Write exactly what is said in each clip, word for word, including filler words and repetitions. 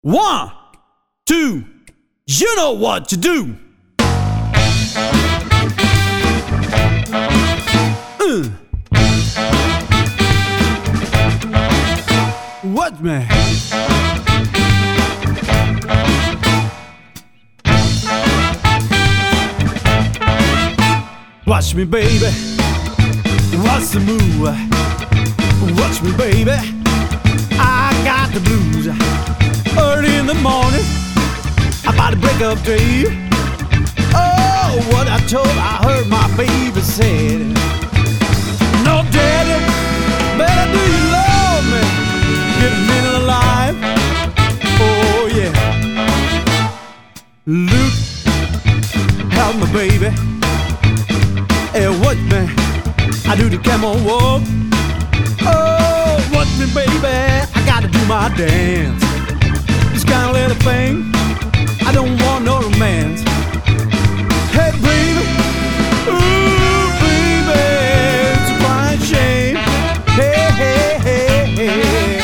One, two, you know what to do. Uh. What, man? Watch me, baby. What's the move? Watch me, baby. I got the blues. Early in the morning, about to break up day. Oh, what I told, I heard my baby said. No, daddy, better do you love me? Get a minute alive. Oh, yeah. Luke, help me, baby. Hey, what, man? I do the camel walk. Oh, watch me, baby. I gotta do my dance. This kind of little thing, I don't want no romance. Hey, baby, ooh, baby, it's a fine shame. Hey, hey, hey, hey.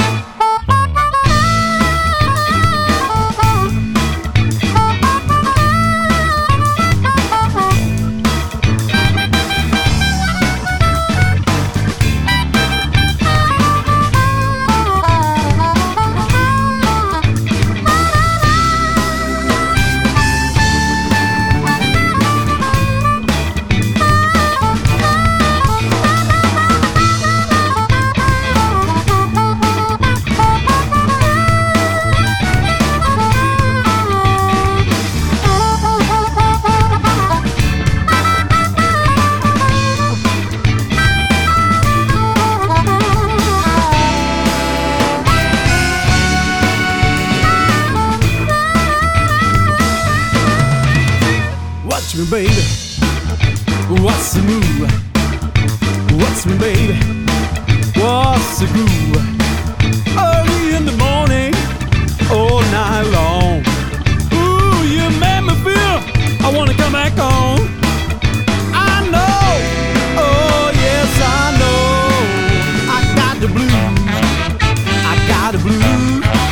Watch me, baby. What's the move? Watch me, baby. What's the groove? Early in the morning, all night long. Ooh, you made me feel I wanna come back home. I know, oh yes, I know. I got the blues. I got the blues.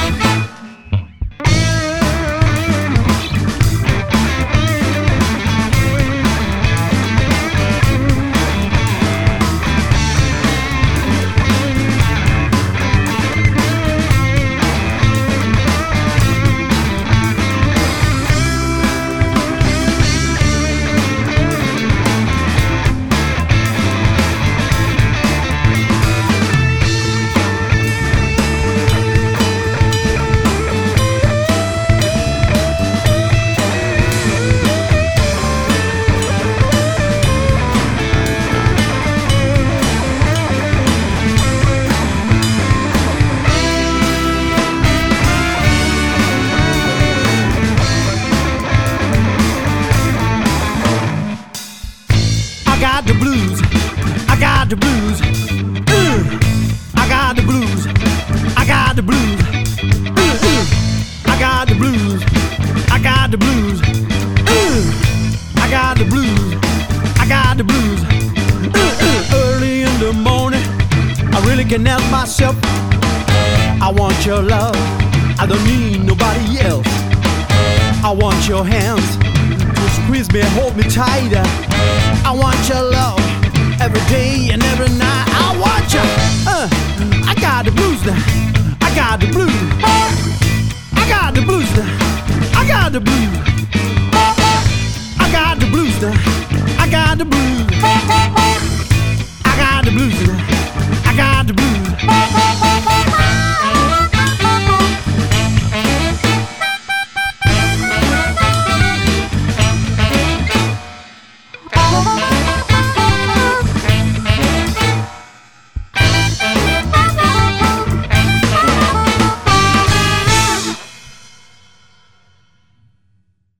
I got the blues, I got the blues, uh, I got the blues, I got the blues, uh, uh, I got the blues, I got the blues, uh, I got the blues, I got the blues, uh, uh, early in the morning, I really can't help myself. I want your love, I don't need nobody else. I want your hands to squeeze me and hold me tighter. I want your love every day and every night. I want you. Uh, I got the blues now. I got the blues.